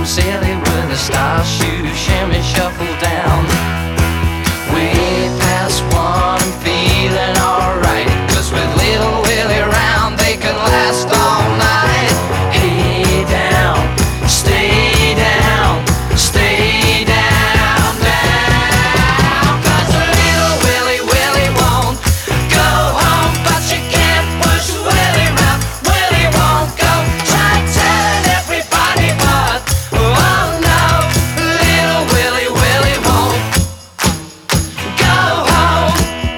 silly with the star shooter shimmy shuffle down. Way past one and feeling alright, 'cause with little Willie round they can last all night. Hey down, stay down, stay down, down. 'Cause little Willie, Willie won't go home, but you can't push Willie round. Willie won't go. Try telling everybody but, oh no, little Willie, Willie won't go home.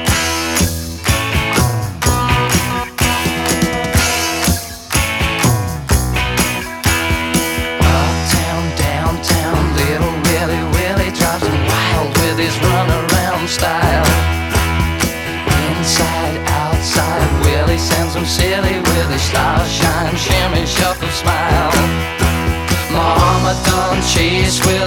Uptown, downtown, little Willie, Willie drives him wild with his runaround style. Inside, outside, Willie sends him silly with his star shine, shimmy, shuffle, smile. Mama done chase Willie